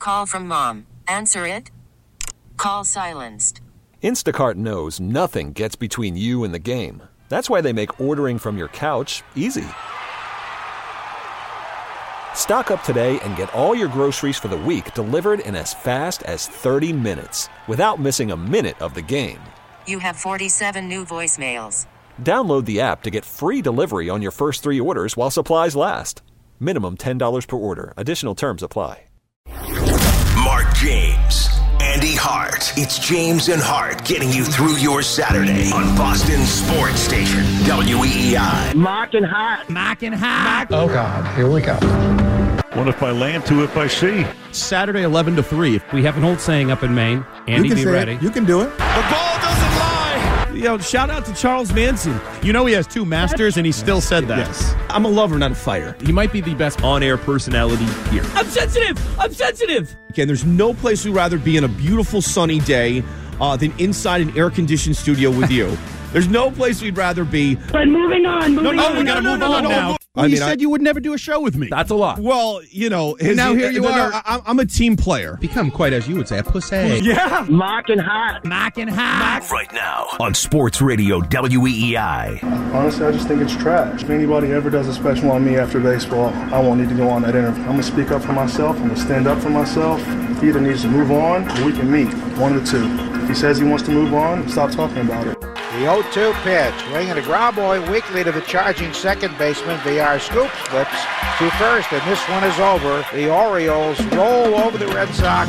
Call from mom. Answer it. Call silenced. Instacart knows nothing gets between you and the game. That's why they make ordering from your couch easy. Stock up today and get all your groceries for the week delivered in as fast as 30 minutes without missing a minute of the game. You have 47 new voicemails. Download the app to get free delivery on your first 3 orders while supplies last. Minimum $10 per order. Additional terms apply. Mark James, Andy Hart. It's James and Hart getting you through your Saturday on Boston Sports Station, WEEI. Mark and Hart. Mark and Hart. Oh, God. Here we go. One if I land, two if I see. Saturday, 11 to 3. We have an old saying up in Maine. Andy, be ready. You can do it. The ball doesn't lie. Shout out to Charles Manson. You know he has 2 masters, and he still said that. Yes. I'm a lover, not a fighter. He might be the best on-air personality here. I'm sensitive. Again, there's no place we'd rather be on a beautiful sunny day than inside an air-conditioned studio with you. There's no place we'd rather be. But moving on. We got to move on now. Well, you said you would never do a show with me. That's a lot. Well, now here you are. I'm a team player. Become quite, as you would say, a pussy. Yeah. Mark and Hart. Mark and Hart. Right now on Sports Radio WEEI. Honestly, I just think it's trash. If anybody ever does a special on me after baseball, I won't need to go on that interview. I'm going to speak up for myself. I'm going to stand up for myself. He either needs to move on or we can meet. One of the two. If he says he wants to move on, stop talking about it. The 0-2 pitch, swinging a ground boy weakly to the charging second baseman. VR scoop slips to first, and this one is over. The Orioles roll over the Red Sox.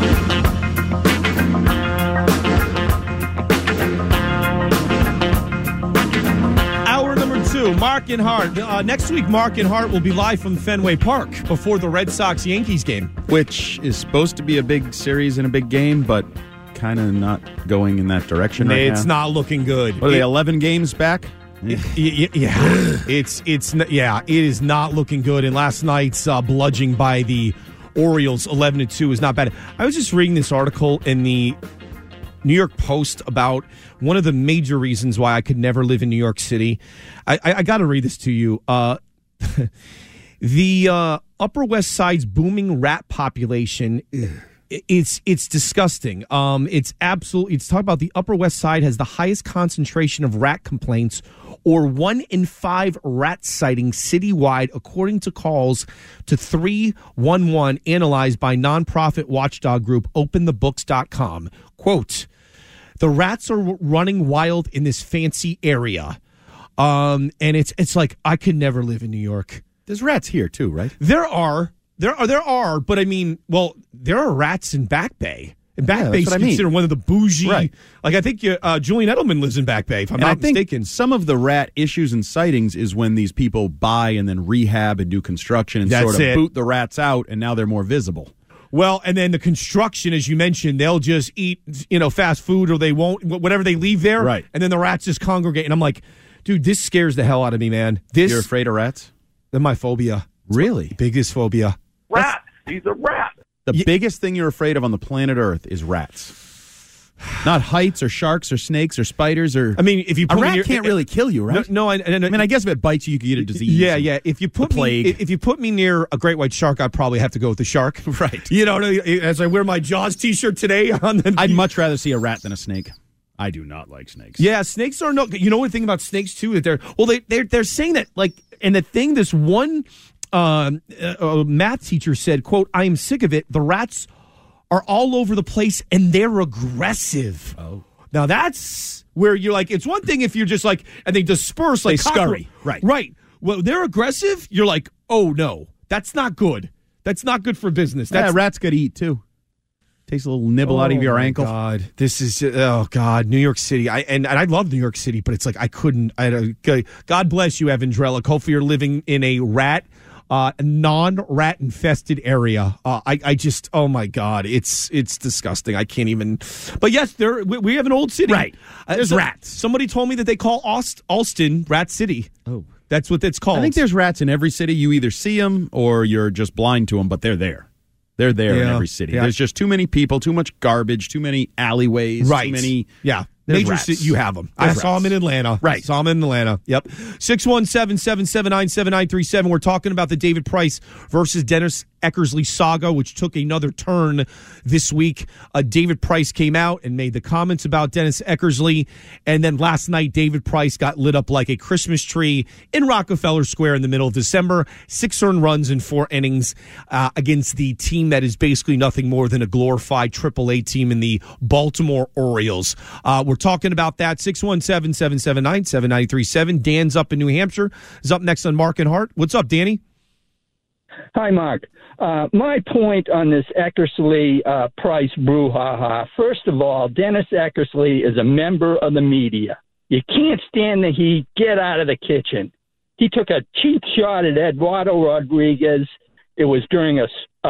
Hour number 2, Mark and Hart. Next week, Mark and Hart will be live from Fenway Park before the Red Sox-Yankees game. Which is supposed to be a big series and a big game, but kind of not going in that direction right now. It's not looking good. What are they, 11 games back? It is not looking good. And last night's bludgeoning by the Orioles 11-2 is not bad. I was just reading this article in the New York Post about one of the major reasons why I could never live in New York City. I got to read this to you. The Upper West Side's booming rat population. It's disgusting. It's talking about the Upper West Side has the highest concentration of rat complaints, or 1 in 5 rat sightings citywide, according to calls to 311 analyzed by nonprofit watchdog group OpenTheBooks.com. Quote, the rats are running wild in this fancy area. And it's like, I could never live in New York. There's rats here too, right? There are, but I mean, well, there are rats in Back Bay. And Back Bay is considered one of the bougie. Right. Like, I think Julian Edelman lives in Back Bay, if I'm not mistaken. Some of the rat issues and sightings is when these people buy and then rehab and do construction and boot the rats out, and now they're more visible. Well, and then the construction, as you mentioned, they'll just eat, fast food, or they won't, whatever they leave there. Right. And then the rats just congregate. And I'm like, dude, this scares the hell out of me, man. You're afraid of rats? They're my phobia. Really? Biggest phobia. Rat. He's a rat. The biggest thing you're afraid of on the planet Earth is rats. Not heights or sharks or snakes or spiders or. I mean, if you put a rat can't really kill you, right? No, I mean, I guess if it bites you, you could get a disease. Yeah. If you put me near a great white shark, I'd probably have to go with the shark. Right. As I wear my Jaws T-shirt today, I'd much rather see a rat than a snake. I do not like snakes. Yeah, snakes are no. You know one thing about snakes too, that they're saying that, like, and the thing, this one math teacher said, quote, I am sick of it. The rats are all over the place and they're aggressive. Oh. Now that's where you're like, it's one thing if you're just like, and they disperse like scurry. Right. Well, they're aggressive. You're like, oh no, that's not good. That's not good for business. Rats could eat too. Takes a little nibble out of your ankle. God, this is New York City. I love New York City, but it's like I couldn't. God bless you, Evan Drellick. Hopefully, you're living in a non-rat infested area. I just, oh my God, it's disgusting. I can't even. But yes, we have an old city, right? There's rats. Somebody told me that they call Alston Rat City. Oh, that's what it's called. I think there's rats in every city. You either see them or you're just blind to them, but they're there. They're there in every city. Yeah. There's just too many people, too much garbage, too many alleyways, right. too many Major rats. you have them. There's I saw rats. them in Atlanta. Right. Saw them in Atlanta. Yep. 617-779-7937. We're talking about the David Price versus Dennis Eckersley saga, which took another turn this week. David Price came out and made the comments about Dennis Eckersley. And then last night, David Price got lit up like a Christmas tree in Rockefeller Square in the middle of December. 6 earned runs in 4 innings against the team that is basically nothing more than a glorified AAA team in the Baltimore Orioles. We're talking about that. 617-779-7937. Dan's up in New Hampshire. Is up next on Mark and Hart. What's up, Danny? Hi, Mark. My point on this Eckersley Price brouhaha. First of all, Dennis Eckersley is a member of the media. You can't stand the heat. Get out of the kitchen. He took a cheap shot at Eduardo Rodriguez. It was during a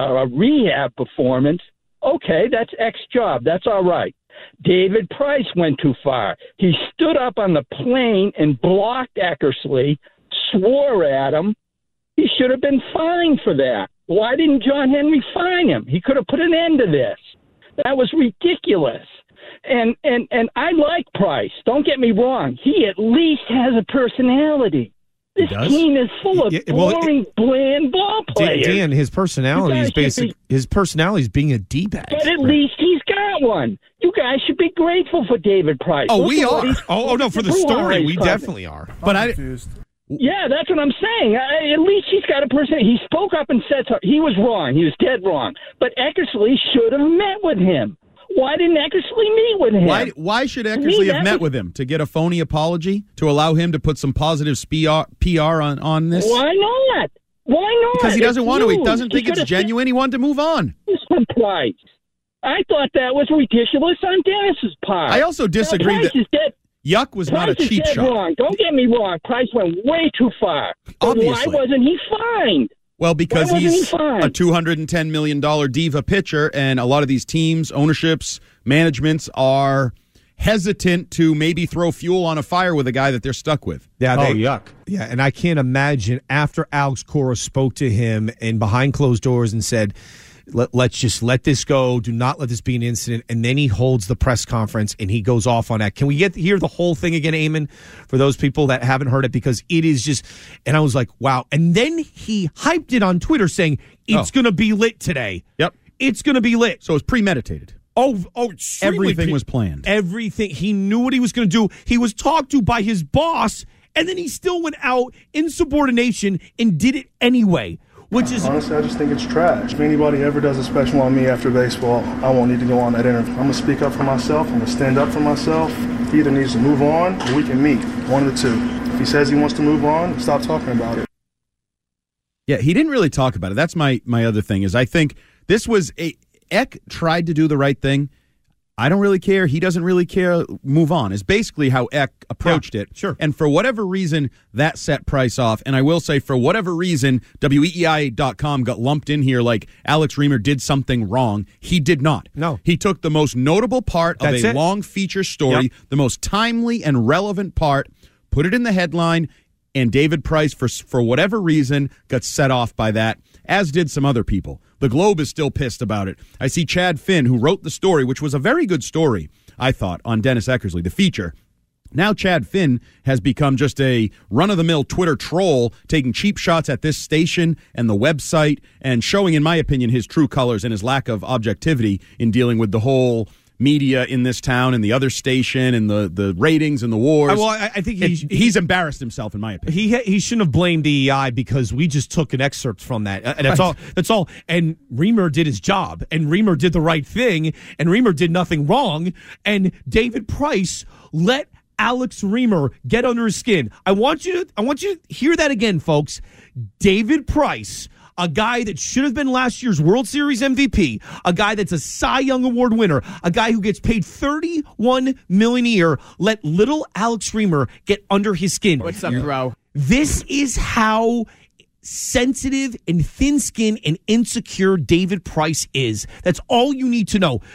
rehab performance. Okay, that's X job. That's all right. David Price went too far. He stood up on the plane and blocked Eckersley, swore at him. He should have been fined for that. Why didn't John Henry fine him? He could have put an end to this. That was ridiculous. And I like Price. Don't get me wrong. He at least has a personality. This team is full of boring, bland ball players. Dan, his personality is being a D-bag. But at least he's got one. You guys should be grateful for David Price. Oh, we are. Oh, no, for the story, we definitely are. But Yeah, that's what I'm saying. At least he's got a person. He spoke up and said so. He was wrong. He was dead wrong. But Eckersley should have met with him. Why didn't Eckersley meet with him? Why should Eckersley have met with him? To get a phony apology? To allow him to put some positive PR on this? Why not? Why not? Because he doesn't want to. He doesn't think it's genuine. He wanted to move on. Price. I thought that was ridiculous on Dennis's part. I also disagree Price is dead. Yuck was not a cheap Price is dead shot. wrong. Don't get me wrong. Price went way too far. But why wasn't he fined? Well, because Why wasn't he's he fined? a $210 million diva pitcher, and a lot of these teams, ownerships, managements are hesitant to maybe throw fuel on a fire with a guy that they're stuck with. Yeah, yuck. Yeah, and I can't imagine after Alex Cora spoke to him and behind closed doors and said, let's just let this go. Do not let this be an incident. And then he holds the press conference and he goes off on that. Can we hear the whole thing again, Eamon, for those people that haven't heard it? Because it is just, and I was like, wow. And then he hyped it on Twitter saying, it's going to be lit today. Yep. It's going to be lit. So it was premeditated. Oh, everything was planned. Everything. He knew what he was going to do. He was talked to by his boss, and then he still went out in subordination and did it anyway. Which is honestly, I just think it's trash. If anybody ever does a special on me after baseball, I won't need to go on that interview. I'm going to speak up for myself. I'm going to stand up for myself. He either needs to move on or we can meet. One of the two. If he says he wants to move on, stop talking about it. Yeah, he didn't really talk about it. That's my other thing is I think this was Eck tried to do the right thing. I don't really care. He doesn't really care. Move on is basically how Eck approached it. Sure. And for whatever reason, that set Price off. And I will say, for whatever reason, WEEI.com got lumped in here like Alex Reimer did something wrong. He did not. No. He took the most notable part of a long feature story, the most timely and relevant part, put it in the headline, and David Price, for whatever reason, got set off by that, as did some other people. The Globe is still pissed about it. I see Chad Finn, who wrote the story, which was a very good story, I thought, on Dennis Eckersley, the feature. Now Chad Finn has become just a run-of-the-mill Twitter troll, taking cheap shots at this station and the website, and showing, in my opinion, his true colors and his lack of objectivity in dealing with the whole media in this town and the other station and the ratings and the wars. Well, I think he's embarrassed himself, in my opinion. He shouldn't have blamed DEI because we just took an excerpt from that. And that's all. That's all. And Reimer did his job, and Reimer did the right thing, and Reimer did nothing wrong. And David Price let Alex Reimer get under his skin. I want you to hear that again, folks. David Price, a guy that should have been last year's World Series MVP, a guy that's a Cy Young Award winner, a guy who gets paid $31 million a year, let little Alex Reimer get under his skin. What's up, bro? This is how sensitive and thin-skinned and insecure David Price is. That's all you need to know.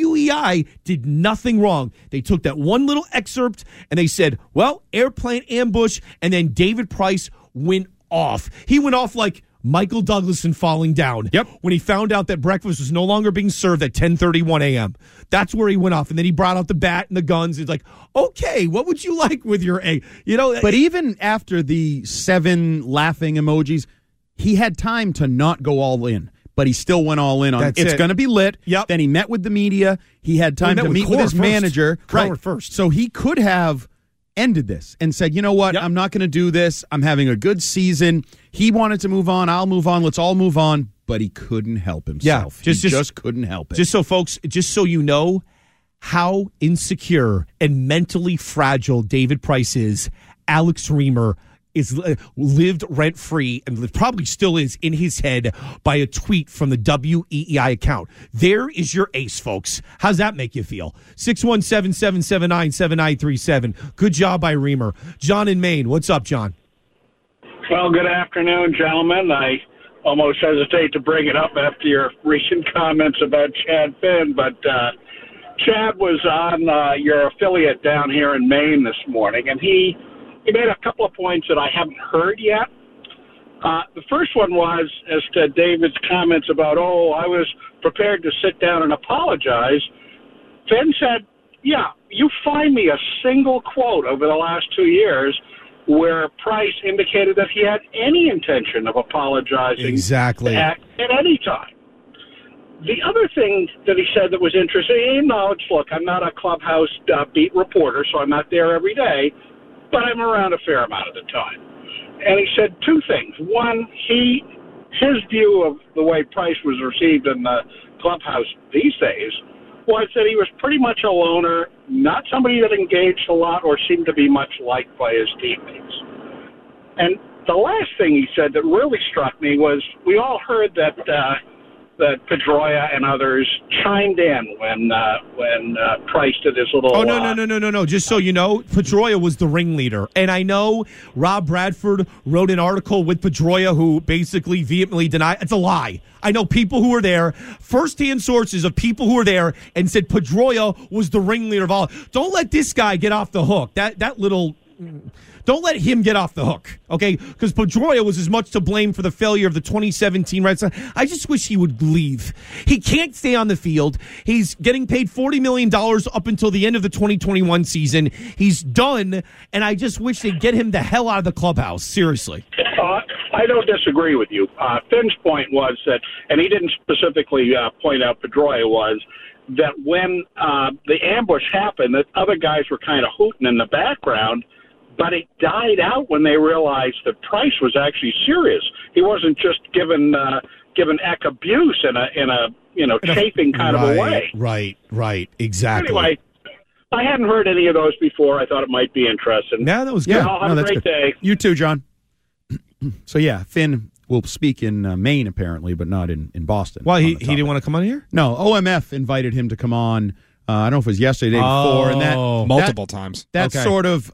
WEI did nothing wrong. They took that one little excerpt and they said, well, airplane ambush, and then David Price went off. He went off like Michael Douglas and falling down. Yep. When he found out that breakfast was no longer being served at 10:31 a.m. That's where he went off. And then he brought out the bat and the guns. He's like, okay, what would you like with your egg? But even after the 7 laughing emojis, he had time to not go all in. But he still went all in on it's going to be lit. Yep. Then he met with the media. He had time to meet with his manager. Right. First. So he could have ended this and said, you know what, I'm not going to do this. I'm having a good season. He wanted to move on. I'll move on. Let's all move on. But he couldn't help himself. Yeah, he just couldn't help it. Just so you know how insecure and mentally fragile David Price is, Alex Reimer is lived rent-free and probably still is in his head by a tweet from the WEEI account. There is your ace, folks. How's that make you feel? 617-779-7937. Good job by Reimer. John in Maine. What's up, John? Well, good afternoon, gentlemen. I almost hesitate to bring it up after your recent comments about Chad Finn, but Chad was on your affiliate down here in Maine this morning, and he made a couple of points that I haven't heard yet. The first one was as to David's comments about, I was prepared to sit down and apologize. Finn said, yeah, you find me a single quote over the last 2 years where Price indicated that he had any intention of apologizing exactly at any time. The other thing that he said that was interesting, he acknowledged, look, I'm not a clubhouse beat reporter, so I'm not there every day, but I'm around a fair amount of the time. And he said 2 things. One, his view of the way Price was received in the clubhouse these days was that he was pretty much a loner, not somebody that engaged a lot or seemed to be much liked by his teammates. And the last thing he said that really struck me was we all heard that Pedroia and others chimed in when Price did his little... Oh, no. Just so you know, Pedroia was the ringleader. And I know Rob Bradford wrote an article with Pedroia who basically vehemently denied... It's a lie. I know people who were there, first-hand sources of people who were there, and said Pedroia was the ringleader of all. Don't let this guy get off the hook. That little... Don't let him get off the hook, okay? Because Pedroia was as much to blame for the failure of the 2017 Red Sox. I just wish he would leave. He can't stay on the field. He's getting paid $40 million up until the end of the 2021 season. He's done, and I just wish they'd get him the hell out of the clubhouse. Seriously. I don't disagree with you. Finn's point was that, and he didn't specifically point out Pedroia, was that when the ambush happened, that other guys were kind of hooting in the background, but it died out when they realized that Price was actually serious. He wasn't just giving Eck abuse in a chafing kind of a way. Right, exactly. Anyway, I hadn't heard any of those before. I thought it might be interesting. Yeah, that was good. Have a great day. You too, John. So yeah, Finn will speak in Maine apparently, but not in Boston. Well, he didn't want to come on here? No, OMF invited him to come on. I don't know if it was yesterday, before, and that multiple times. That sort of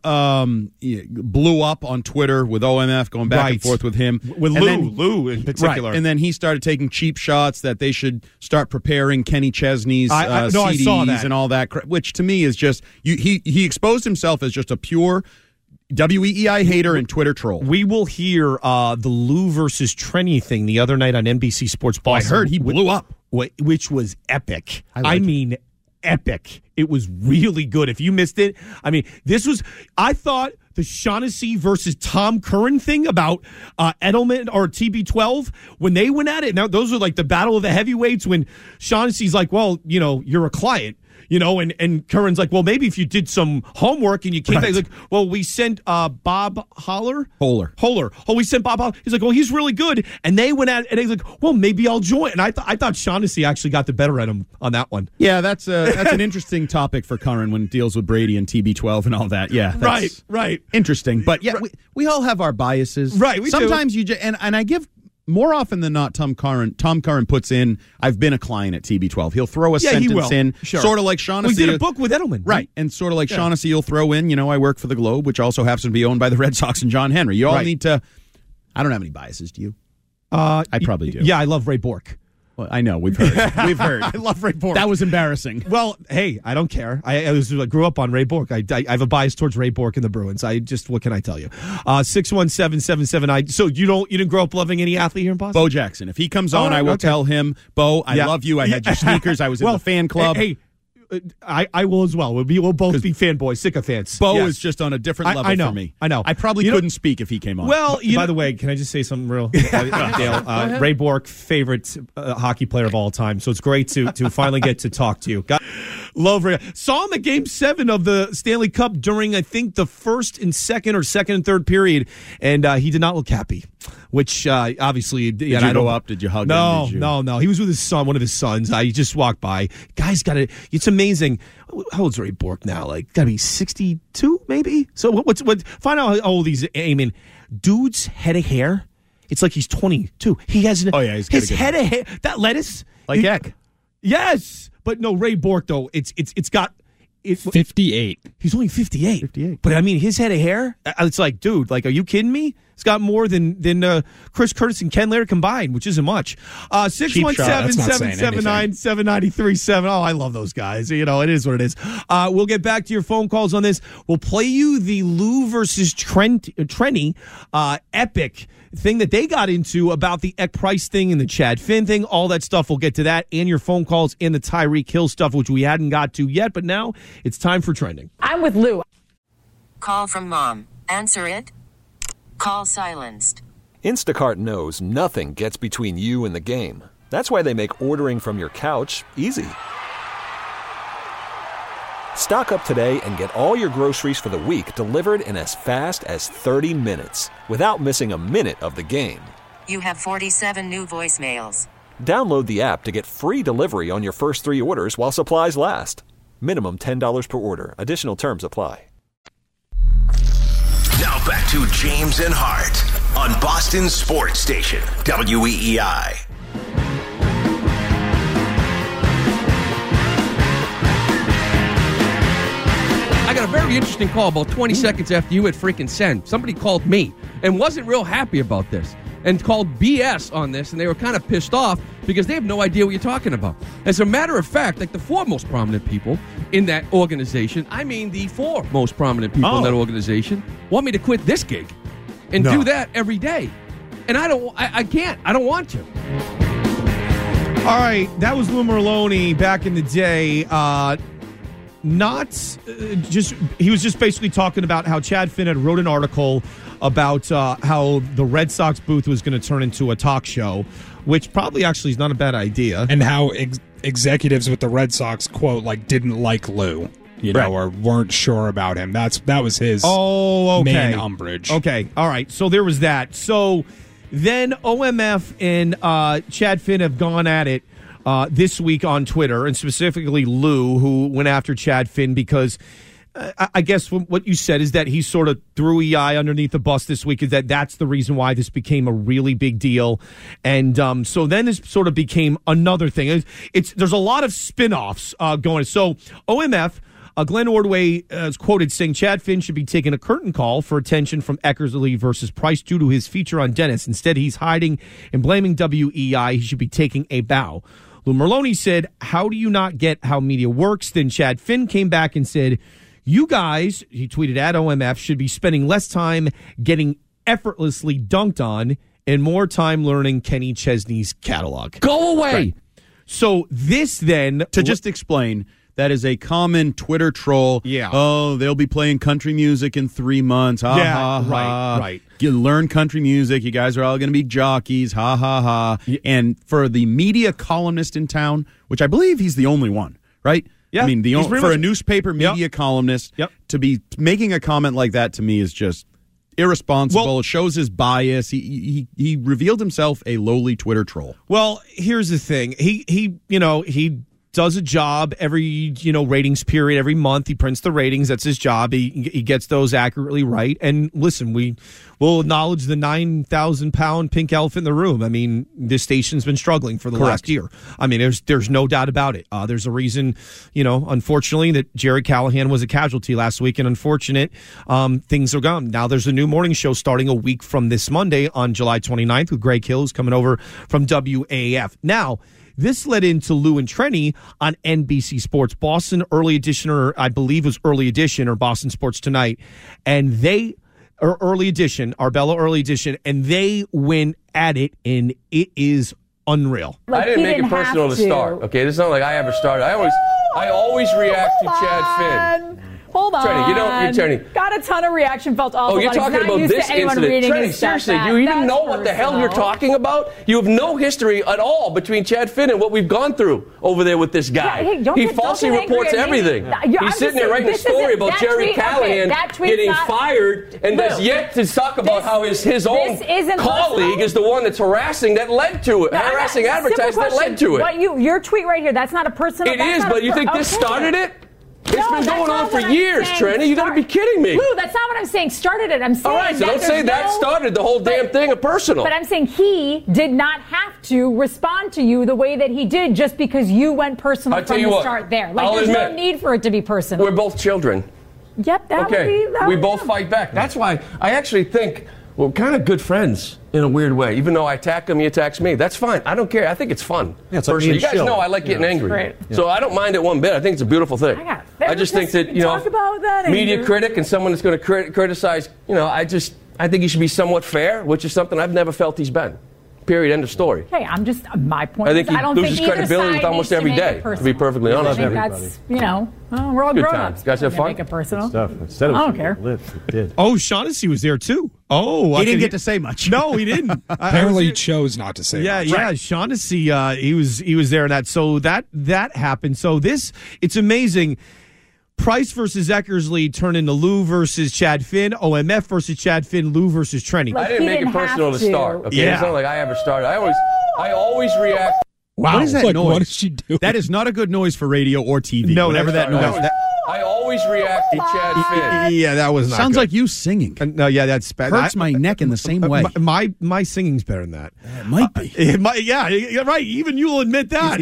blew up on Twitter with OMF going back and forth with him, with Lou in particular. Right. And then he started taking cheap shots that they should start preparing Kenny Chesney's CDs and all that, which to me is just he exposed himself as just a pure WEEI hater and Twitter troll. We will hear the Lou versus Trenny thing the other night on NBC Sports Boston. I heard he blew up, which was epic. I mean, epic. It was really good. If you missed it, I thought the Shaughnessy versus Tom Curran thing about Edelman or TB12, when they went at it, now those are like the battle of the heavyweights when Shaughnessy's like, well, you're a client. And Curran's like, well, maybe if you did some homework and you came back, he's like, well, we sent Bob Holler. Oh, we sent Bob Holler. He's like, well, he's really good. And they went at it, and he's like, well, maybe I'll join. And I thought Shaughnessy actually got the better at him on that one. Yeah, that's an interesting topic for Curran when it deals with Brady and TB12 and all that. Yeah, that's right. Interesting. But yeah, we all have our biases. Right, we Sometimes do. and I give... More often than not, Tom Curran puts in, I've been a client at TB12. He'll throw a sentence in, sort of like Shaughnessy. We did a book with Edelman. Right, and sort of like Shaughnessy, you'll throw in, I work for the Globe, which also happens to be owned by the Red Sox and John Henry. You all need to, I don't have any biases, do you? I probably do. Yeah, I love Ray Bork. Well, I know. We've heard. We've heard. I love Ray Bork. That was embarrassing. Well, hey, I don't care. I grew up on Ray Bork. I have a bias towards Ray Bork and the Bruins. What can I tell you? 617-779. So you didn't grow up loving any athlete here in Boston? Bo Jackson. If he comes on, I will tell him, Bo, I love you. I had your sneakers. I was in the fan club. Hey, I will as well. We'll both be fanboys, sycophants. Bo is just on a different level for me. I know. I probably couldn't speak if he came on. Well, by the way, can I just say something real? Dale, Ray Bork, favorite hockey player of all time. So it's great to finally get to talk to you. Love Ray. Saw him at Game 7 of the Stanley Cup during, I think, the first and second and third period, and he did not look happy. Which obviously, did you go up? Did you hug him? No. He was with his son, one of his sons. I just walked by. Guy's got it. It's amazing. How old's Ray Bork now? Like, got to be 62, maybe. So what? Find out how old he's aiming. Dude's head of hair. It's like he's 22. He has his head of hair. That lettuce, like Eck. Yes, but no, Ray Bork though. It's got. 58. He's only 58. But I mean, his head of hair, it's like, dude, like, are you kidding me? It's got more than Chris Curtis and Ken Laird combined, which isn't much. 617-779-7937. Oh, I love those guys. You know, it is what it is. We'll get back to your phone calls on this. We'll play you the Lou versus Trenny epic thing that they got into about the Eck Price thing and the Chad Finn thing, all that stuff. We'll get to that and your phone calls and the Tyreek Hill stuff, which we hadn't got to yet, but now it's time for trending. I'm with Lou. Call from mom. Answer it. Call silenced. Instacart knows nothing gets between you and the game. That's why they make ordering from your couch easy. Stock up today and get all your groceries for the week delivered in as fast as 30 minutes without missing a minute of the game. You have 47 new voicemails. Download the app to get free delivery on your first 3 orders while supplies last. Minimum $10 per order. Additional terms apply. Now back to James and Hart on Boston Sports Station, WEEI. I got a very interesting call about 20 seconds after you had freaking sent. Somebody called me and wasn't real happy about this and called BS on this, and they were kind of pissed off because they have no idea what you're talking about. As a matter of fact, like the 4 most prominent people in that organization, I mean the 4 most prominent people in that organization, want me to quit this gig and do that every day. And I can't. I don't want to. All right, that was Lou Merlone back in the day. He was just basically talking about how Chad Finn had wrote an article about how the Red Sox booth was going to turn into a talk show, which probably actually is not a bad idea. And how executives with the Red Sox, quote, like, didn't like Lou, know, or weren't sure about him. That was his main umbrage. Okay, all right. So there was that. So then OMF and Chad Finn have gone at it this week on Twitter, and specifically Lou, who went after Chad Finn because I guess what you said is that he sort of threw EI underneath the bus this week, is that's the reason why this became a really big deal. And so then this sort of became another thing. There's a lot of spin-offs going. So OMF, Glenn Ordway is quoted saying Chad Finn should be taking a curtain call for attention from Eckersley versus Price due to his feature on Dennis. Instead, he's hiding and blaming WEI. He should be taking a bow. Lou Merlone said, how do you not get how media works? Then Chad Finn came back and said, you guys, he tweeted at OMF, should be spending less time getting effortlessly dunked on and more time learning Kenny Chesney's catalog. Go away. Right. So this then... To just explain, that is a common Twitter troll. Yeah. Oh, they'll be playing country music in 3 months. Ha, ha, ha. Right. You learn country music. You guys are all going to be jockeys. Ha, ha, ha. Yeah. And for the media columnist in town, which I believe he's the only one, right? Yeah. I mean, for a newspaper media columnist to be making a comment like that to me is just irresponsible. Well, it shows his bias. He revealed himself a lowly Twitter troll. Well, here's the thing. He does a job every, ratings period, every month. He prints the ratings. That's his job. He gets those accurately right. And listen, we'll acknowledge the 9,000-pound pink elephant in the room. I mean, this station's been struggling for the last year. I mean, there's no doubt about it. There's a reason, unfortunately, that Jerry Callahan was a casualty last week, and unfortunate things are gone. Now there's a new morning show starting a week from this Monday on July 29th with Greg Hill, who's coming over from WAF. Now, this led into Lou and Trenny on NBC Sports Boston Early Edition, or I believe it was Early Edition or Boston Sports Tonight, and they or Early Edition, Arbella Early Edition, and they went at it, and it is unreal. I didn't make it personal to start. Okay, this is not like I ever started. I always react to Chad Finn. Hold on. Trenny, Trenny. Got a ton of reaction, felt awful. Oh, you're talking about this incident. Trenny, seriously, you even know what the hell you're talking about? You have no history at all between Chad Finn and what we've gone through over there with this guy. Yeah, he falsely reports everything. He's sitting there writing a story about Jerry Callahan getting fired and does yet to talk about how his own colleague is the one that's harassing advertising that led to it. Your tweet right here, that's not a personal. It is, but you think this started it? It's been going on for years, Trenny. You got to be kidding me. Lou, that's not what I'm saying. Started it. I'm saying. All right, so don't say that started the whole damn thing of personal. But I'm saying he did not have to respond to you the way that he did just because you went personal from the start there. Like, there's no need for it to be personal. We're both children. Yep, that would be. We both fight back. That's why I actually think we're kind of good friends in a weird way. Even though I attack him, he attacks me. That's fine. I don't care. I think it's fun. Yeah, it's like you guys know I like getting angry. Right. So I don't mind it one bit. I think it's a beautiful thing. I just think that, media critic and someone that's going to criticize, I think he should be somewhat fair, which is something I've never felt he's been. Period. End of story. Hey, I'm just, my point I think is, he loses credibility with almost every day, to be perfectly honest with you. That's, we're all grown-ups. You guys have fun? Make it personal. Instead of I don't care. It did. Oh, Shaughnessy was there too. Oh, he didn't get to say much. No, he didn't. Apparently, he chose not to say. Yeah, much. yeah. Shaughnessy, he was there in that. So that happened. So it's amazing. Price versus Eckersley turned into Lou versus Chad Finn. OMF versus Chad Finn. Lou versus Trenny. I didn't make it personal to start. Okay, it's not like I ever started. I always react. Wow, what is that noise? What did she do? That is not a good noise for radio or TV. No, whatever that noise. I always react to Chad Finn. Yeah, that was not Sounds good. like you singing. No, yeah, that's bad. Hurts my neck in the same way. My singing's better than that. It might be. Yeah, right. Even you'll admit that.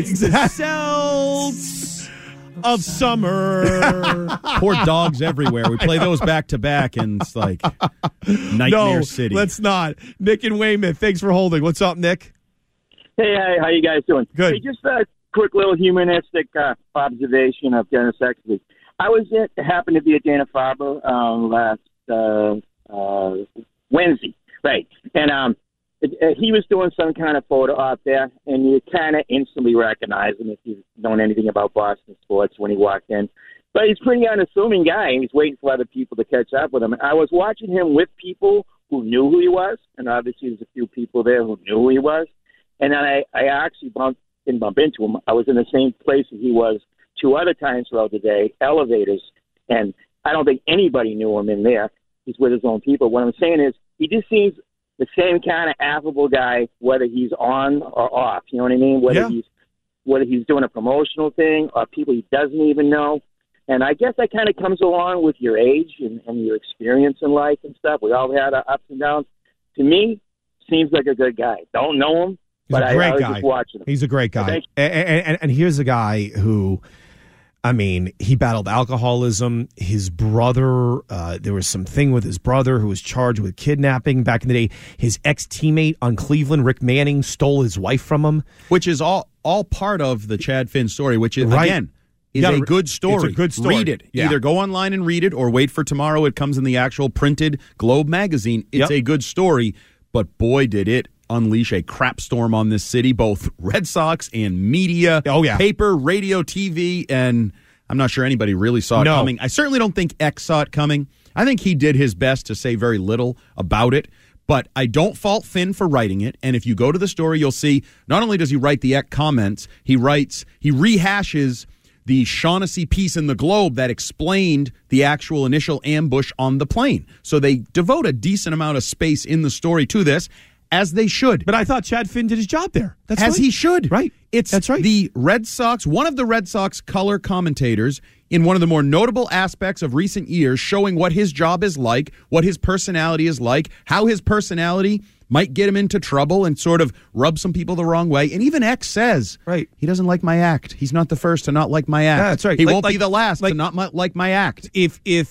Celts of summer. Poor dogs everywhere. We play those back to back, and it's like Nightmare City. Let's not. Nick and Weymouth, thanks for holding. What's up, Nick? Hey, how you guys doing? Good. Hey, just a quick little humanistic observation of Dennis Eckersley. Happened to be at Dana-Farber last Wednesday, right? And he was doing some kind of photo op there, and you kind of instantly recognize him if you've known anything about Boston sports when he walked in. But he's a pretty unassuming guy, and he's waiting for other people to catch up with him. And I was watching him with people who knew who he was, and obviously there's a few people there who knew who he was. And then I actually didn't bump into him. I was in the same place that he was 2 other times throughout the day, elevators, and I don't think anybody knew him in there. He's with his own people. What I'm saying is he just seems the same kind of affable guy, whether he's on or off. You know what I mean? Whether he's doing a promotional thing or people he doesn't even know. And I guess that kind of comes along with your age and your experience in life and stuff. We all had our ups and downs. To me, seems like a good guy. Don't know him. He's a great guy. Just watching him. He's a great guy. And here's a guy who, he battled alcoholism. His brother, there was some thing with his brother who was charged with kidnapping back in the day. His ex-teammate on Cleveland, Rick Manning, stole his wife from him. Which is all part of the Chad Finn story, which is, again, is a good story. It's a good story. Read it. Yeah. Either go online and read it or wait for tomorrow. It comes in the actual printed Globe magazine. It's a good story, but boy, did it unleash a crap storm on this city, both Red Sox and media, paper, radio, TV, and I'm not sure anybody really saw it coming. I certainly don't think X saw it coming. I think he did his best to say very little about it, but I don't fault Finn for writing it, and if you go to the story, you'll see not only does he write the X comments, he rehashes the Shaughnessy piece in the Globe that explained the actual initial ambush on the plane. So they devote a decent amount of space in the story to this, as they should. But I thought Chad Finn did his job there. That's as he should. Right. That's right. The Red Sox, one of the Red Sox color commentators in one of the more notable aspects of recent years, showing what his job is like, what his personality is like, how his personality might get him into trouble and sort of rub some people the wrong way. And even X says, he doesn't like my act. He's not the first to not like my act. Yeah, that's right. He won't be the last to not like my act. If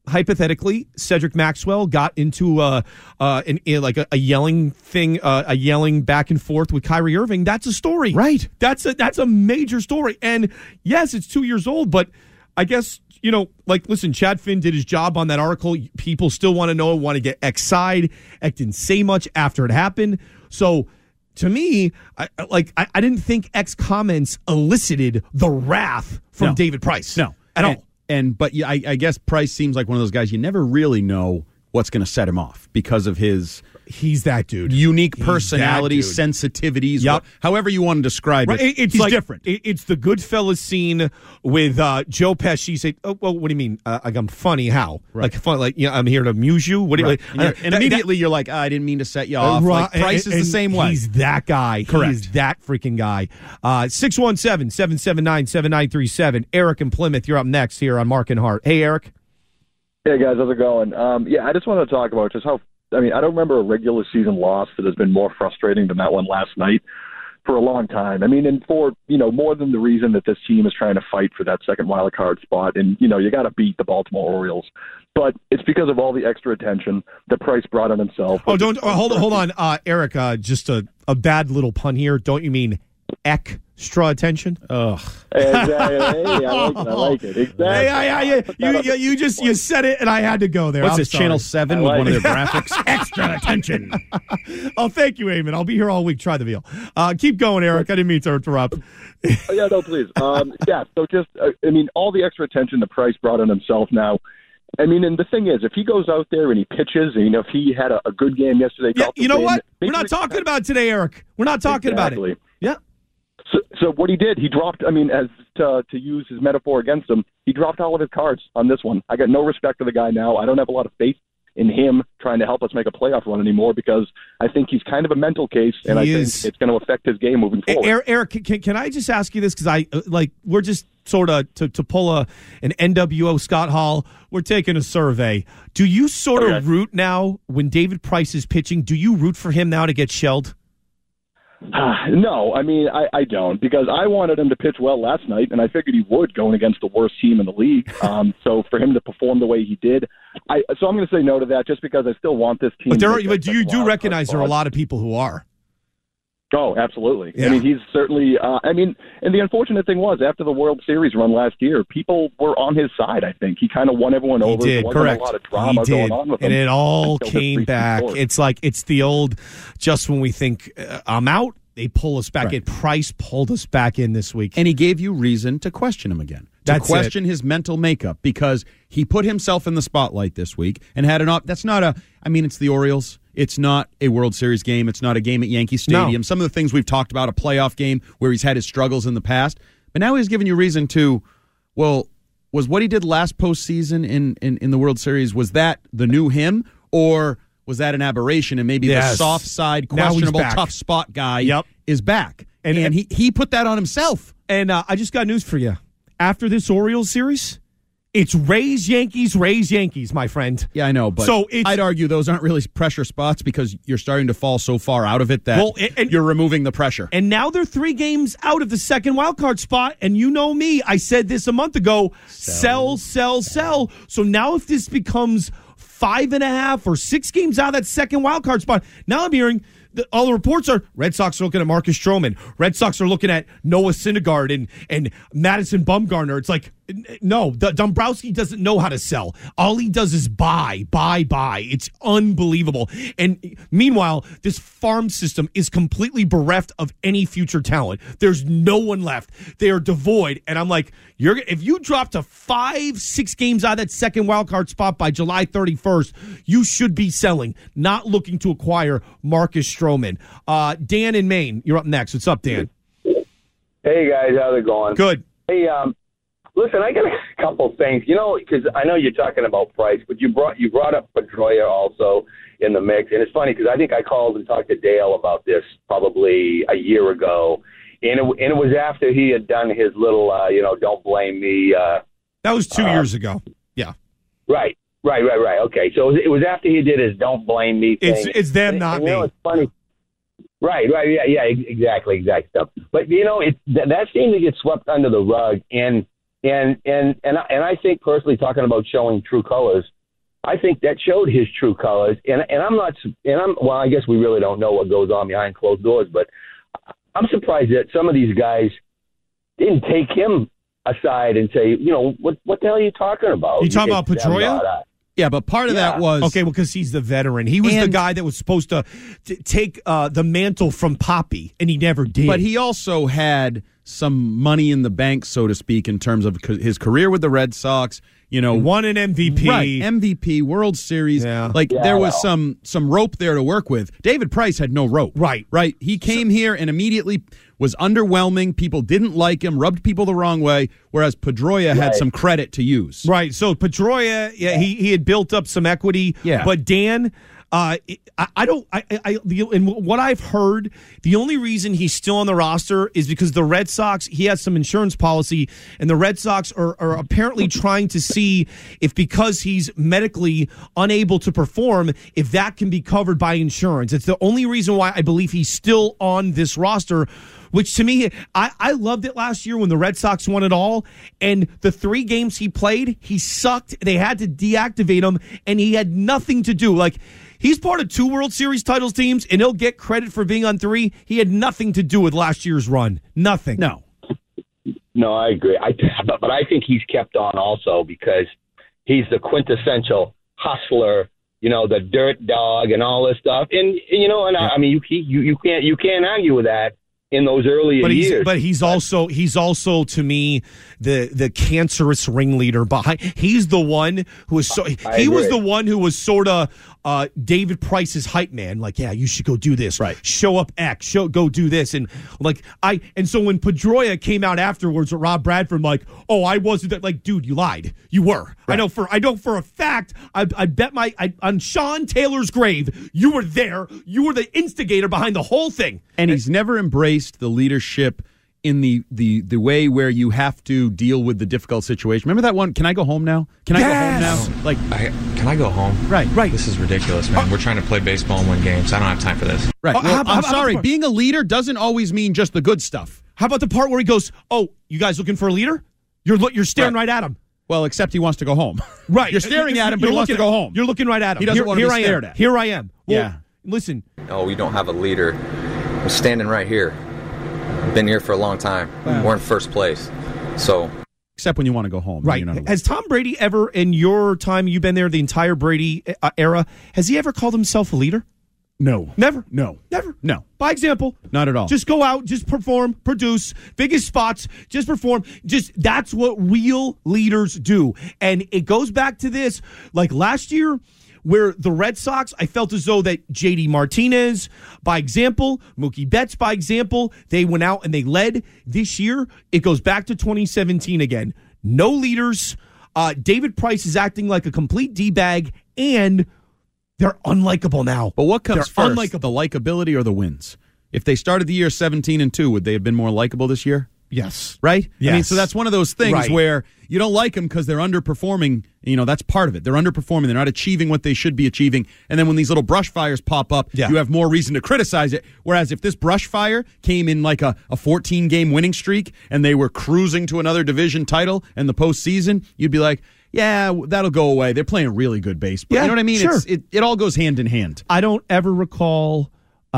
hypothetically, Cedric Maxwell got into a yelling thing, a yelling back and forth with Kyrie Irving, that's a story. Right. That's a major story. And yes, it's 2 years old, but I guess, listen, Chad Finn did his job on that article. People still want to know, want to get X side. X didn't say much after it happened. So to me, I didn't think X comments elicited the wrath from David Price. No. At all. But I guess Price seems like one of those guys you never really know what's going to set him off because of his he's that dude. Unique personality, sensitivities, however you want to describe it. It's he's like, different. It's the Goodfellas scene with Joe Pesci. Say, "Oh, well, what do you mean? I'm funny? How? Right. I'm here to amuse you. What do you?" And immediately you're like, I didn't mean to set you off. Price is the same way. He's that guy. Correct. He's that freaking guy. 617-779-7937. Eric in Plymouth. You're up next here on Mark and Hart. Hey, Eric. Hey, guys. How's it going? I just wanted to talk about just how. I don't remember a regular season loss that has been more frustrating than that one last night for a long time. And for, more than the reason that this team is trying to fight for that second wild card spot. And, you got to beat the Baltimore Orioles. But it's because of all the extra attention that Price brought on himself. Hold on, Eric, just a bad little pun here. Don't you mean extra attention? Ugh. Exactly. Hey, I like it. Exactly. You said it, and I had to go there. What's this, Channel 7 with one of their graphics? Extra attention. Oh, thank you, Eamon. I'll be here all week. Try the veal. Keep going, Eric. I didn't mean to interrupt. No, please. So just, all the extra attention that Price brought on himself now. And the thing is, if he goes out there and he pitches, if he had a good game yesterday. Yeah, you know what? We're not talking about it today, Eric. We're not talking about it. Yeah. So what he did, he dropped, as to use his metaphor against him, he dropped all of his cards on this one. I got no respect for the guy now. I don't have a lot of faith in him trying to help us make a playoff run anymore because I think he's kind of a mental case, and I think it's going to affect his game moving forward. Eric, can I just ask you this? Because we're just sort of, to pull an NWO Scott Hall, we're taking a survey. Do you sort of root now when David Price is pitching? Do you root for him now to get shelled? No, I don't, because I wanted him to pitch well last night, and I figured he would going against the worst team in the league. So for him to perform the way he did, I'm going to say no to that just because I still want this team. But you do recognize there are a lot of people who are. Oh, absolutely. Yeah. He's certainly, and the unfortunate thing was after the World Series run last year, people were on his side, I think. He kind of won everyone over. He did, there wasn't correct. a lot of drama going on with him. And it all came back. It's like, it's the old, just when we think I'm out, they pull us back in. Price pulled us back in this week. And he gave you reason to question him again. To question his mental makeup because he put himself in the spotlight this week and had it's the Orioles. It's not a World Series game. It's not a game at Yankee Stadium. No. Some of the things we've talked about, a playoff game where he's had his struggles in the past. But now he's giving you reason to, was what he did last postseason in the World Series, was that the new him? Or was that an aberration? And maybe the soft side, questionable, tough spot guy is back. And he put that on himself. And I just got news for you. After this Orioles series, it's Rays, Yankees, my friend. Yeah, I know, but I'd argue those aren't really pressure spots because you're starting to fall so far out of it that you're removing the pressure. And now they're 3 games out of the second wildcard spot, and you know me, I said this a month ago, sell. So now if this becomes 5.5 or 6 games out of that second wildcard spot, now I'm hearing all the reports are Red Sox are looking at Marcus Stroman. Red Sox are looking at Noah Syndergaard and Madison Bumgarner. It's like, no, Dombrowski doesn't know how to sell. All he does is buy. It's unbelievable. And meanwhile, this farm system is completely bereft of any future talent. There's no one left. They are devoid. And I'm like, if you drop to 5-6 games out of that second wildcard spot by July 31st, you should be selling, not looking to acquire Marcus Stroman. Dan in Maine, you're up next. What's up, Dan? Hey, guys. How's it going? Good. Hey, listen, I got a couple things, because I know you're talking about Price, but you brought up Pedroia also in the mix, and it's funny because I think I called and talked to Dale about this probably a year ago, and it was after he had done his little, don't blame me. That was 2 years ago. Yeah. Right. Okay, so it was after he did his don't blame me thing. It's them, not me. It's funny. Right, yeah, exact stuff. But that seemed to get swept under the rug, and I think personally, talking about showing true colors, I think that showed his true colors. And well, I guess we really don't know what goes on behind closed doors, but I'm surprised that some of these guys didn't take him aside and say, what the hell are you talking about? You talking about Pedroia? Yeah, but part of that was... Okay, well, because he's the veteran. He was the guy that was supposed to take the mantle from Poppy, and he never did. But he also had some money in the bank, so to speak, in terms of his career with the Red Sox. Won an MVP. Right, MVP, World Series. Yeah. There was some rope there to work with. David Price had no rope. Right. He came here and immediately was underwhelming. People didn't like him, rubbed people the wrong way, whereas Pedroia had some credit to use. Right, so Pedroia, he had built up some equity. Yeah. But Dan... in what I've heard, the only reason he's still on the roster is because the Red Sox, he has some insurance policy, and the Red Sox are apparently trying to see if, because he's medically unable to perform, if that can be covered by insurance. It's the only reason why I believe he's still on this roster, which to me, I loved it last year when the Red Sox won it all, and the 3 games he played, he sucked. They had to deactivate him, and he had nothing to do. He's part of 2 World Series titles teams, and he'll get credit for being on 3. He had nothing to do with last year's run. Nothing. No, I agree. But I think he's kept on also because he's the quintessential hustler, the dirt dog and all this stuff. And you can't argue with that in those earlier years. But he's also to me the cancerous ringleader behind. He's the one who was the one who was sort of David Price's hype man. You should go do this. Right. Show up X. Go do this. And so when Pedroia came out afterwards with Rob Bradford, I wasn't that. Dude, you lied. You were. Right. I know for a fact. I bet on Sean Taylor's grave, you were there. You were the instigator behind the whole thing. And he's never embraced the leadership in the way where you have to deal with the difficult situation. Remember that one? Can I go home now? Can I go home now? Can I go home? Right. This is ridiculous, man. We're trying to play baseball and win games. I don't have time for this. Right. I'm sorry. Being a leader doesn't always mean just the good stuff. How about the part where he goes, "Oh, you guys looking for a leader?" You're staring right at him. Well, except he wants to go home. Right. You're staring at him, but he wants to go home. You're looking right at him. He doesn't want to be stared at. Here I am. Well, yeah. Listen. No, we don't have a leader. We're standing right here. Been here for a long time. Wow. We're in first place. So, except when you want to go home. Right. Has Tom Brady ever, in your time you've been there, the entire Brady era, has he ever called himself a leader? No. Never? No. Never? No. By example. Not at all. Just go out, just perform, produce, biggest spots, just perform. That's what real leaders do. And it goes back to this, last year, where the Red Sox, I felt as though that J.D. Martinez, by example, Mookie Betts, by example, they went out and they led. This year, it goes back to 2017 again. No leaders. David Price is acting like a complete D-bag, and they're unlikable now. But what comes first, the likability or the wins? If they started the year 17-2, would they have been more likable this year? Yes. Right? Yes. So that's one of those things where you don't like them because they're underperforming. That's part of it. They're underperforming. They're not achieving what they should be achieving. And then when these little brush fires pop up, you have more reason to criticize it. Whereas if this brush fire came in a 14-game winning streak and they were cruising to another division title in the postseason, you'd be like, yeah, that'll go away. They're playing really good baseball. You know what I mean? Sure. It all goes hand in hand. I don't ever recall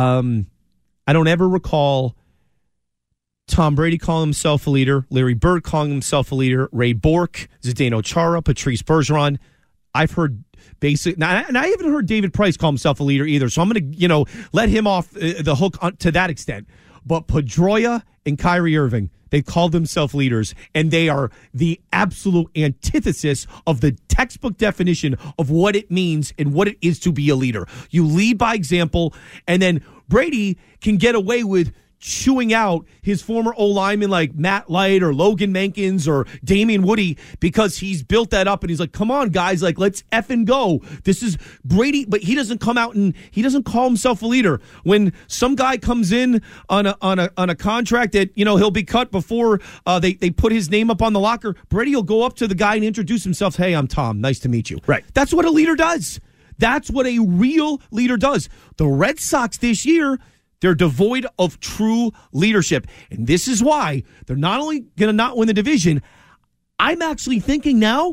Tom Brady calling himself a leader, Larry Bird calling himself a leader, Ray Bork, Zdeno Chara, Patrice Bergeron. I've heard and I haven't heard David Price call himself a leader either. So I'm going to, let him off the hook to that extent. But Pedroia and Kyrie Irving, they called themselves leaders, and they are the absolute antithesis of the textbook definition of what it means and what it is to be a leader. You lead by example, and then Brady can get away with chewing out his former O-linemen like Matt Light or Logan Mankins or Damian Woody because he's built that up and he's like, come on, guys, let's effing go. This is Brady, but he doesn't come out and he doesn't call himself a leader. When some guy comes in on a contract that, he'll be cut before they put his name up on the locker, Brady will go up to the guy and introduce himself. Hey, I'm Tom. Nice to meet you. Right. That's what a leader does. That's what a real leader does. The Red Sox this year, they're devoid of true leadership. And this is why they're not only going to not win the division, I'm actually thinking now,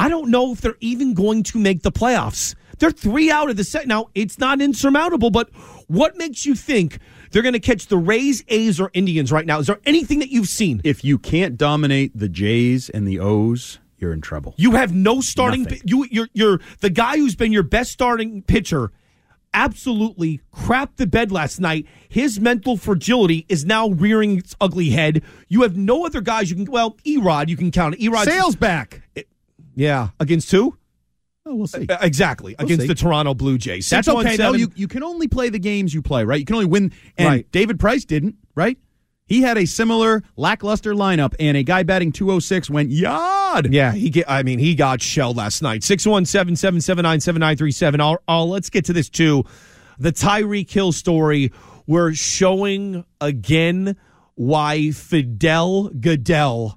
I don't know if they're even going to make the playoffs. They're 3 out of the set. Now, it's not insurmountable, but what makes you think they're going to catch the Rays, A's, or Indians right now? Is there anything that you've seen? If you can't dominate the Jays and the O's, you're in trouble. You have no starting. You're the guy who's been your best starting pitcher. Absolutely crapped the bed last night. His mental fragility is now rearing its ugly head. You have no other guys you can. Well, Erod, you can count. Erod Sale's back. Yeah, against who? Oh, we'll see. Exactly, against the Toronto Blue Jays. That's okay, though. You can only play the games you play, right? You can only win. And David Price didn't, right? He had a similar lackluster lineup, and a guy batting 206 went yard. Yeah, he got shelled last night. 617-779-7937. Let's get to this, too. The Tyreek Hill story. We're showing again why Fidel Goodell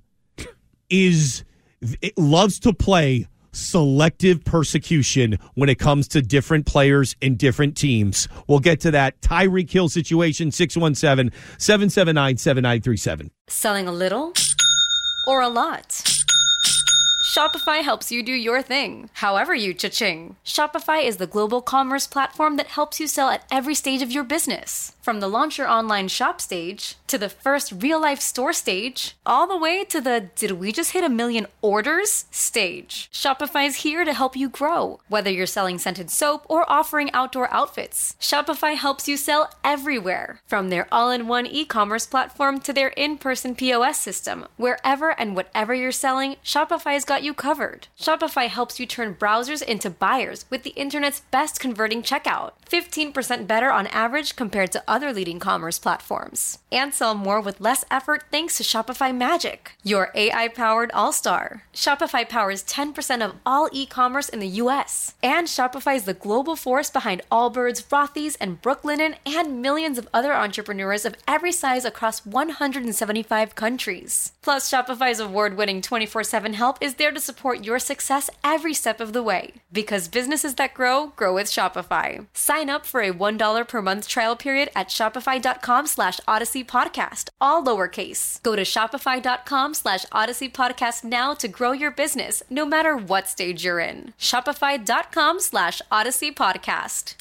loves to play selective persecution when it comes to different players and different teams. We'll get to that Tyreek Hill situation, 617-779-7937. Selling a little or a lot? Shopify helps you do your thing, however you cha-ching. Shopify is the global commerce platform that helps you sell at every stage of your business. From the launch your online shop stage, to the first real-life store stage, all the way to the did we just hit 1 million orders stage. Shopify's here to help you grow. Whether you're selling scented soap or offering outdoor outfits, Shopify helps you sell everywhere. From their all-in-one e-commerce platform to their in-person POS system, wherever and whatever you're selling, Shopify's got you covered. Shopify helps you turn browsers into buyers with the internet's best converting checkout. 15% better on average compared to other leading commerce platforms. And sell more with less effort thanks to Shopify Magic, your AI-powered all-star. Shopify powers 10% of all e-commerce in the U.S. And Shopify is the global force behind Allbirds, Rothy's, and Brooklinen, and millions of other entrepreneurs of every size across 175 countries. Plus, Shopify's award-winning 24/7 help is there to support your success every step of the way. Because businesses that grow with Shopify. Sign up for a $1 per month trial period at shopify.com/Odyssey Podcast, all lowercase. Go to shopify.com/Odyssey Podcast now to grow your business, no matter what stage you're in. Shopify.com/Odyssey Podcast.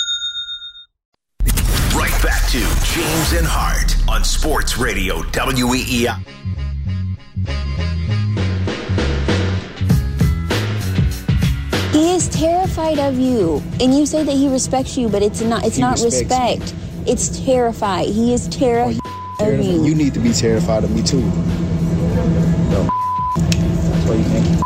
Right back to James and Hart on Sports Radio WEEI. He is terrified of you, and you say that he respects you, but it's not respect. Me. It's terrified. He is terrified of you. You need to be terrified of me too. No. That's what you think.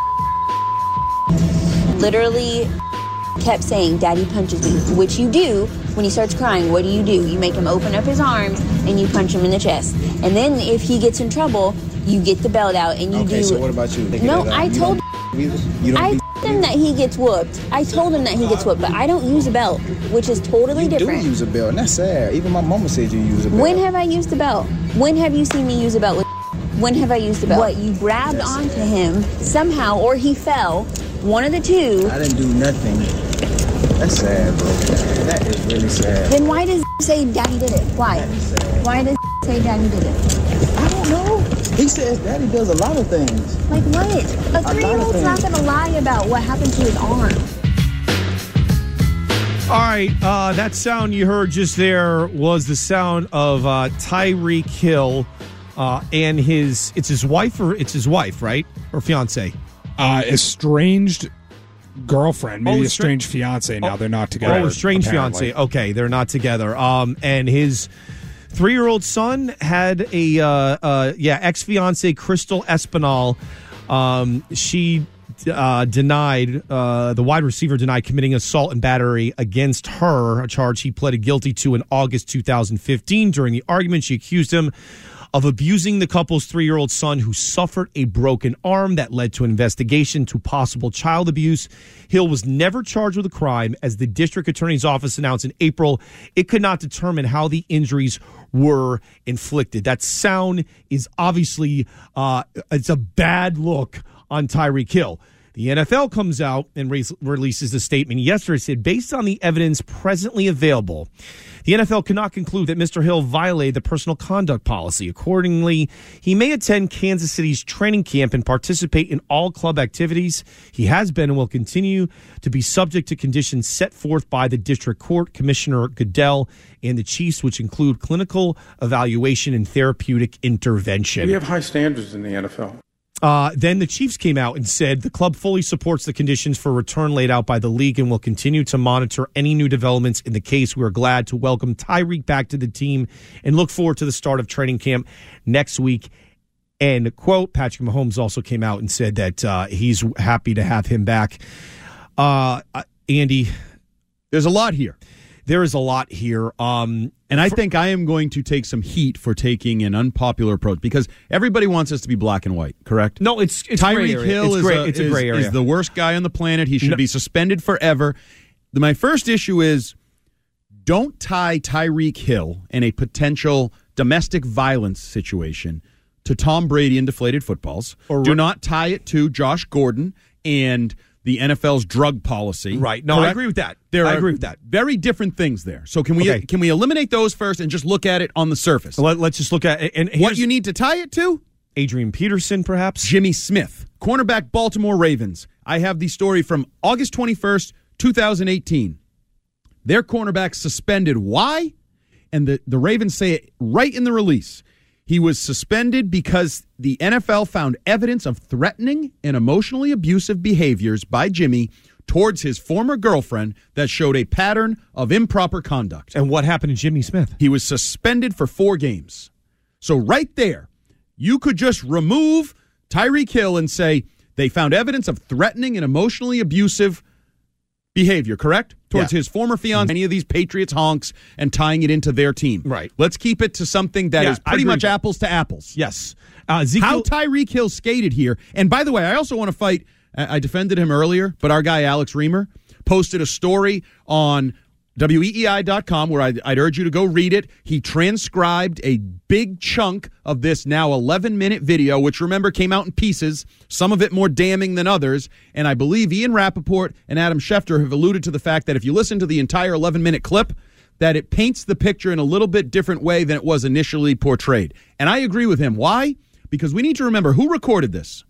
Literally kept saying, "Daddy punches me," which you do when he starts crying. What do? You make him open up his arms and you punch him in the chest. And then if he gets in trouble, you get the belt out and you do. Okay, so what about you? No, I told him that he gets whooped. I told him that he gets whooped, but I don't use a belt, which is totally different. You do use a belt, and that's sad. Even my mama said you use a belt. When have I used a belt? When have you seen me use a belt? When have I used a belt? What, you grabbed onto him somehow, or he fell, one of the two. I didn't do nothing. That's sad, bro. That is really sad. Then why does say Daddy did it? Why? Why does say Daddy did it? I don't know. He says Daddy does a lot of things. Like what? A 3-year-old's not going to lie about what happened to his arm. All right, that sound you heard just there was the sound of Tyreek Hill and his wife, right? Or fiance? Estranged girlfriend, maybe estranged fiance now. They're not together. Oh, estranged fiance. Okay, they're not together. And his 3-year-old son had a ex-fiance, Crystal Espinal. She denied, the wide receiver denied committing assault and battery against her, a charge he pleaded guilty to in August 2015. During the argument, she accused him of abusing the couple's 3-year-old son, who suffered a broken arm that led to an investigation to possible child abuse. Hill was never charged with a crime. As the district attorney's office announced in April, it could not determine how the injuries were inflicted. That sound is obviously it's a bad look on Tyreek Hill. The NFL comes out and releases a statement yesterday. It said, based on the evidence presently available, the NFL cannot conclude that Mr. Hill violated the personal conduct policy. Accordingly, he may attend Kansas City's training camp and participate in all club activities. He has been and will continue to be subject to conditions set forth by the district court, Commissioner Goodell, and the Chiefs, which include clinical evaluation and therapeutic intervention. We have high standards in the NFL. Then the Chiefs came out and said the club fully supports the conditions for return laid out by the league and will continue to monitor any new developments in the case. We are glad to welcome Tyreek back to the team and look forward to the start of training camp next week. And, quote, Patrick Mahomes also came out and said that he's happy to have him back. Andy, there's a lot here. There is a lot here. And I think I am going to take some heat for taking an unpopular approach because everybody wants us to be black and white, correct? No, it's Tyreek Hill it's a gray area. Is the worst guy on the planet. He should be suspended forever. My first issue is don't tie Tyreek Hill in a potential domestic violence situation to Tom Brady and deflated footballs. Do not tie it to Josh Gordon and the NFL's drug policy. Right. No, correct? I agree with that. I agree with that. Very different things there. So can we eliminate those first and just look at it on the surface? Let's just look at it. And what you need to tie it to? Adrian Peterson, perhaps? Jimmy Smith, cornerback, Baltimore Ravens. I have the story from August 21st, 2018. Their cornerback suspended. Why? And the Ravens say it right in the release. He was suspended because the NFL found evidence of threatening and emotionally abusive behaviors by Jimmy towards his former girlfriend that showed a pattern of improper conduct. And what happened to Jimmy Smith? He was suspended for 4 games. So right there, you could just remove Tyreek Hill and say they found evidence of threatening and emotionally abusive behavior, correct? Towards his former fiancée, any of these Patriots honks, and tying it into their team. Right. Let's keep it to something that is pretty much apples to apples. Yes. How Tyreek Hill skated here. And by the way, I also want to fight, I defended him earlier, but our guy Alex Reamer posted a story on WEEI.com where I'd urge you to go read it. He transcribed a big chunk of this now 11-minute video, which, remember, came out in pieces, some of it more damning than others. And I believe Ian Rappaport and Adam Schefter have alluded to the fact that if you listen to the entire 11-minute clip, that it paints the picture in a little bit different way than it was initially portrayed. And I agree with him. Why? Because we need to remember who recorded this.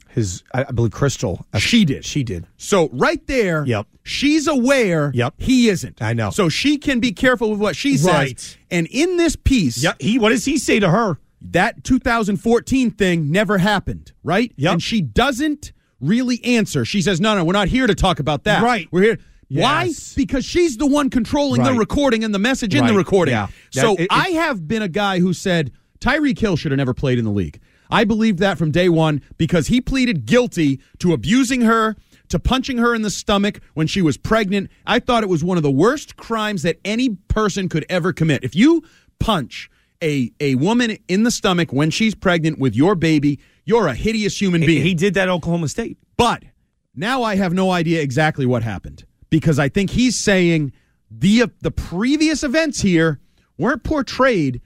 I believe Crystal. She did. She did. So right there, she's aware he isn't. I know. So she can be careful with what she says. Right. And in this piece, what does he say to her? That 2014 thing never happened, right? Yep. And she doesn't really answer. She says, no, we're not here to talk about that. Right. We're here. Yes. Why? Because she's the one controlling the recording and the message in the recording. Yeah. So I have been a guy who said Tyreek Hill should have never played in the league. I believed that from day one because he pleaded guilty to abusing her, to punching her in the stomach when she was pregnant. I thought it was one of the worst crimes that any person could ever commit. If you punch a woman in the stomach when she's pregnant with your baby, you're a hideous human being. He did that at Oklahoma State. But now I have no idea exactly what happened because I think he's saying the previous events here weren't portrayed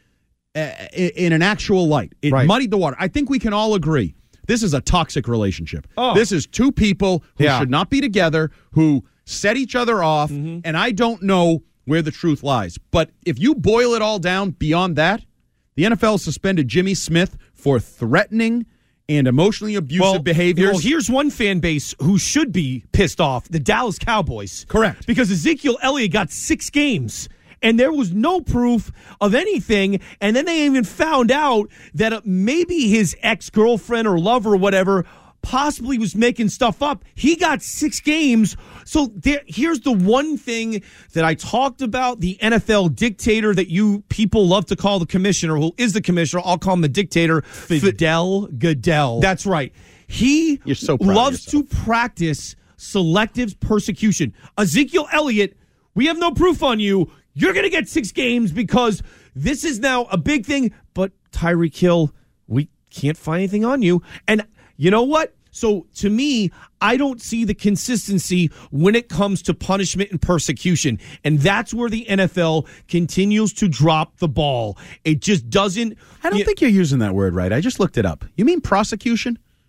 in an actual light. It muddied the water. I think we can all agree this is a toxic relationship. This is 2 people who should not be together, who set each other off, and I don't know where the truth lies. But if you boil it all down beyond that, the NFL suspended Jimmy Smith for threatening and emotionally abusive behaviors. Well, here's one fan base who should be pissed off, the Dallas Cowboys. Correct. Because Ezekiel Elliott got 6 games. And there was no proof of anything. And then they even found out that maybe his ex-girlfriend or lover or whatever possibly was making stuff up. He got 6 games. So here's the one thing that I talked about, the NFL dictator that you people love to call the commissioner, who is the commissioner. I'll call him the dictator, Fidel Goodell. That's right. He loves to practice selective persecution. Ezekiel Elliott, we have no proof on you. You're going to get 6 games because this is now a big thing. But Tyreek Hill, we can't find anything on you. And you know what? So to me, I don't see the consistency when it comes to punishment and persecution. And that's where the NFL continues to drop the ball. It just doesn't. I don't think you're using that word right. I just looked it up. You mean prosecution?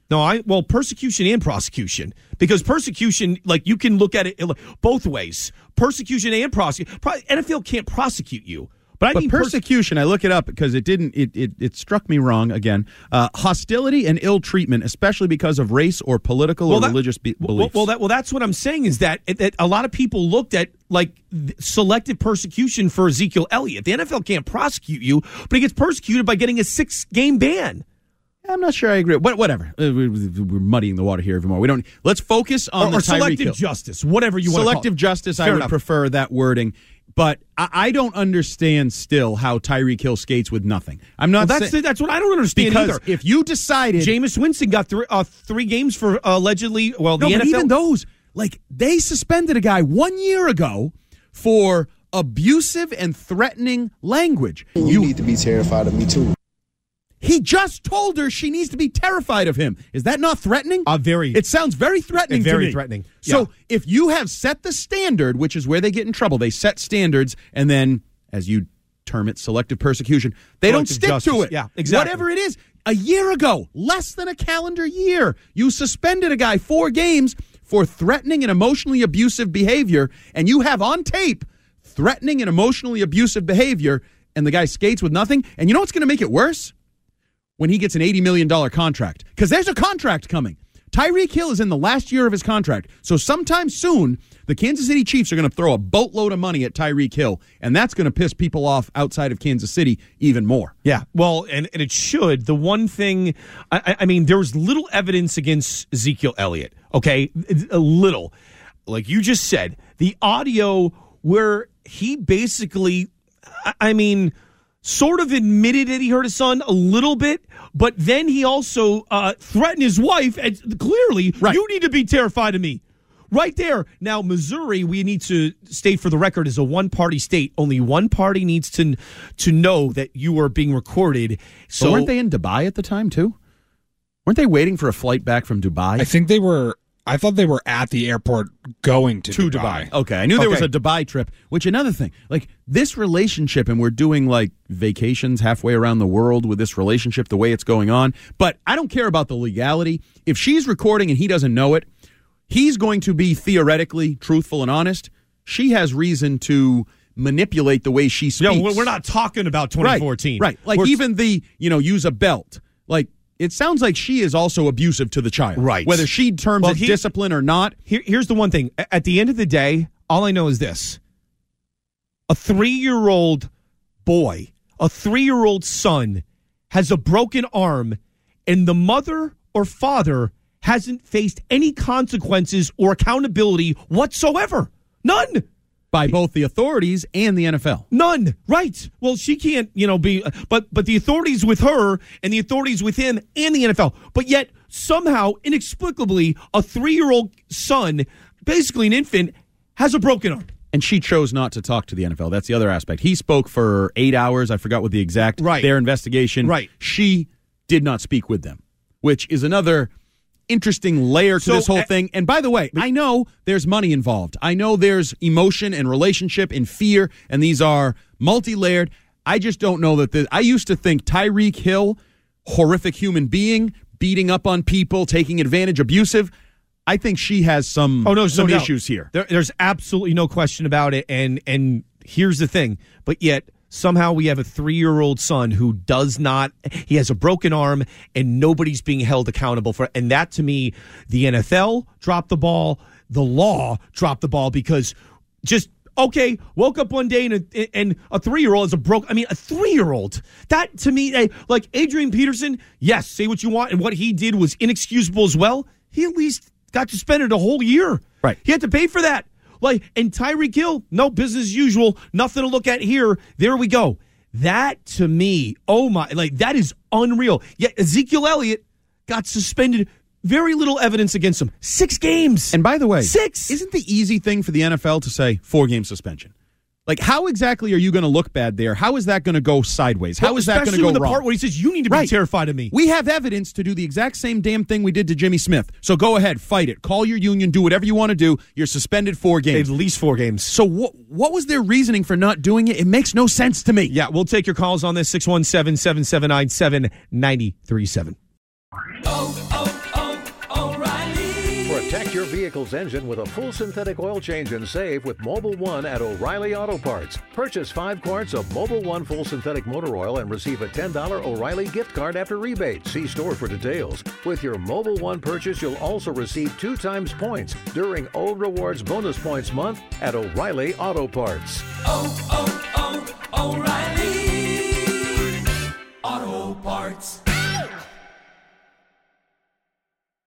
No, persecution and prosecution. Because persecution, like, you can look at it both ways. Persecution and prosecution. NFL can't prosecute you. But persecution, I look it up because it struck me wrong again. Hostility and ill treatment, especially because of race or political or religious beliefs. Well, that's what I'm saying is that a lot of people looked at like selective persecution for Ezekiel Elliott. The NFL can't prosecute you, but he gets persecuted by getting a 6-game ban. I'm not sure I agree. But whatever. We're muddying the water here even more. Let's focus on the Tyreek selective Hill. Justice, whatever you want to call it. Selective justice, I would prefer that wording. But I don't understand still how Tyreek Hill skates with nothing. I'm not. That's what I don't understand because either. If you decided, Jameis Winston got 3 games for allegedly. Well, the NFL. But even those, like, they suspended a guy 1 year ago for abusive and threatening language. You need to be terrified of me too. He just told her she needs to be terrified of him. Is that not threatening? Very. It sounds very threatening to me. Very threatening. So if you have set the standard, which is where they get in trouble, they set standards, and then, as you term it, selective persecution, they don't stick to it. Yeah, exactly. Whatever it is. A year ago, less than a calendar year, you suspended a guy 4 games for threatening and emotionally abusive behavior, and you have on tape threatening and emotionally abusive behavior, and the guy skates with nothing. And you know what's going to make it worse? When he gets an $80 million contract. Because there's a contract coming. Tyreek Hill is in the last year of his contract. So sometime soon, the Kansas City Chiefs are going to throw a boatload of money at Tyreek Hill, and that's going to piss people off outside of Kansas City even more. Yeah, well, and it should. The one thing, I mean, there was little evidence against Ezekiel Elliott, okay? A little. Like you just said, the audio where he basically, sort of admitted that he hurt his son a little bit, but then he also threatened his wife, and clearly, you need to be terrified of me. Right there. Now, Missouri, we need to state for the record, is a one-party state. Only one party needs to know that you are being recorded. So, but weren't they in Dubai at the time, too? Weren't they waiting for a flight back from Dubai? I think they were. I thought they were at the airport going to Dubai. Okay, I knew there was a Dubai trip, which another thing, like this relationship, and we're doing like vacations halfway around the world with this relationship, the way it's going on, but I don't care about the legality. If she's recording and he doesn't know it, he's going to be theoretically truthful and honest. She has reason to manipulate the way she speaks. No, we're not talking about 2014. Right. Like even the, use a belt. Like, it sounds like she is also abusive to the child. Right. Whether she terms it discipline or not. Here's the one thing. At the end of the day, all I know is this. A 3-year-old boy, a 3-year-old son has a broken arm, and the mother or father hasn't faced any consequences or accountability whatsoever. None. By both the authorities and the NFL. None. Right. Well, she can't, be, but the authorities with her and the authorities with him and the NFL. But yet, somehow, inexplicably, a 3-year-old son, basically an infant, has a broken arm. And she chose not to talk to the NFL. That's the other aspect. He spoke for 8 hours. I forgot what the exact, their investigation. Right. She did not speak with them, which is another interesting layer to this whole thing. And by the way, I know there's money involved. I know there's emotion and relationship and fear, and these are multi-layered. I just don't know that I used to think Tyreek Hill, horrific human being, beating up on people, taking advantage, abusive. I think she has some issues here. There's absolutely no question about it. And here's the thing. But yet, somehow we have a 3-year-old son who he has a broken arm, and nobody's being held accountable for it. And that, to me, the NFL dropped the ball, the law dropped the ball, because woke up one day and a 3-year-old is a 3-year-old. That, to me, like Adrian Peterson, yes, say what you want, and what he did was inexcusable as well. He at least got suspended a whole year. Right. He had to pay for that. And Tyreek Hill, no, business as usual, nothing to look at here. There we go. That, to me, that is unreal. Yet Ezekiel Elliott got suspended. Very little evidence against him. 6 games. And by the way, 6. Isn't the easy thing for the NFL to say 4-game suspension? Like, how exactly are you going to look bad there? How is that going to go sideways? How is that going to go wrong? Especially in the part where he says, you need to be terrified of me. We have evidence to do the exact same damn thing we did to Jimmy Smith. So go ahead, fight it. Call your union, do whatever you want to do. You're suspended 4 games. At least 4 games. So what was their reasoning for not doing it? It makes no sense to me. Yeah, we'll take your calls on this, 617-779-7937. Protect your vehicle's engine with a full synthetic oil change and save with Mobil 1 at O'Reilly Auto Parts. Purchase 5 quarts of Mobil 1 full synthetic motor oil and receive a $10 O'Reilly gift card after rebate. See store for details. With your Mobil 1 purchase, you'll also receive 2 times points during O Rewards Bonus Points Month at O'Reilly Auto Parts. Oh, oh,